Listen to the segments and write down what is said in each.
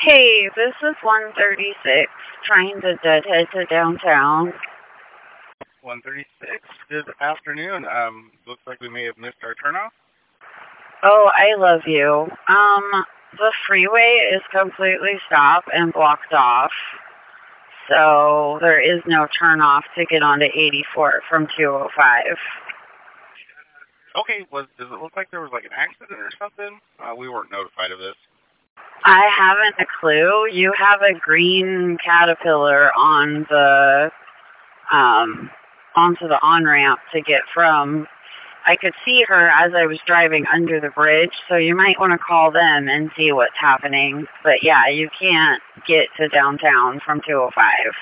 Hey, this is 136 trying to deadhead to downtown. 136. Good afternoon. Looks like we may have missed our turnoff. Oh, I love you. The freeway is completely stopped and blocked off. So there is no turnoff to get onto 84 from 205. Okay, does it look like there was like an accident or something? We weren't notified of this. I haven't a clue. You have a green Caterpillar on the onto the on-ramp to get from. I could see her as I was driving under the bridge, so you might want to call them and see what's happening. But yeah, you can't get to downtown from 205.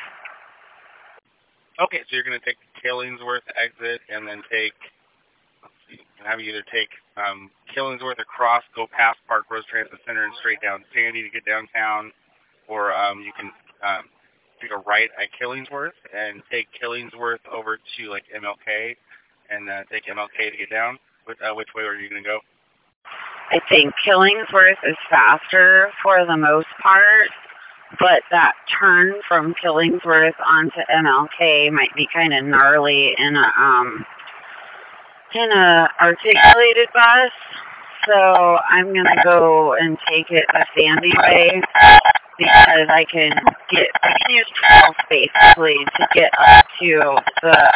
Okay, so you're going to take the Killingsworth exit and then take, have you either take Killingsworth across, go past Park Rose Transit Center and straight down Sandy to get downtown, or you can take a right at Killingsworth and take Killingsworth over to like MLK and take MLK to get down. Which way are you going to go? I think Killingsworth is faster for the most part, but that turn from Killingsworth onto MLK might be kind of gnarly in a articulated bus. So I'm gonna go and take it the Sandy way because I can use 12 basically to get up to the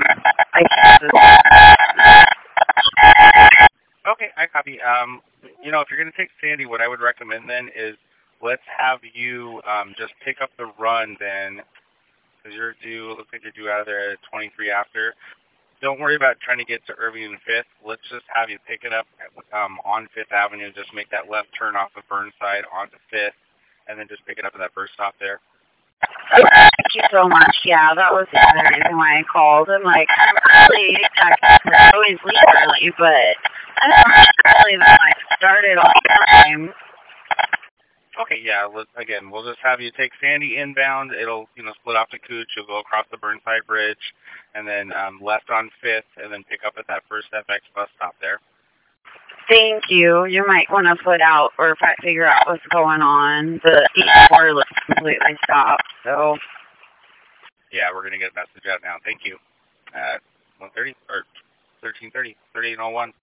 Okay, I copy. If you're going to take Sandy, what I would recommend then is let's have you just pick up the run then, because looks like you're due out of there at 23 after. Don't worry about trying to get to Irving and 5th. Let's just have you pick it up on 5th Avenue. Just make that left turn off of Burnside onto 5th, and then just pick it up at that first stop there. Thank you so much. Yeah, that was the other reason why I called. I'm like, I'm early. I always leave early, but I don't know early that I started on time. Okay, yeah. We'll just have you take Sandy inbound. It'll, split off to Cooch. You'll go across the Burnside Bridge, and then left on 5th, and then pick up at that first FX bus stop there. Thank you. You might want to put out or figure out what's going on. The 84 looks completely stopped, so. Yeah, we're going to get a message out now. Thank you. At 1:30 or 13:30, 38:01.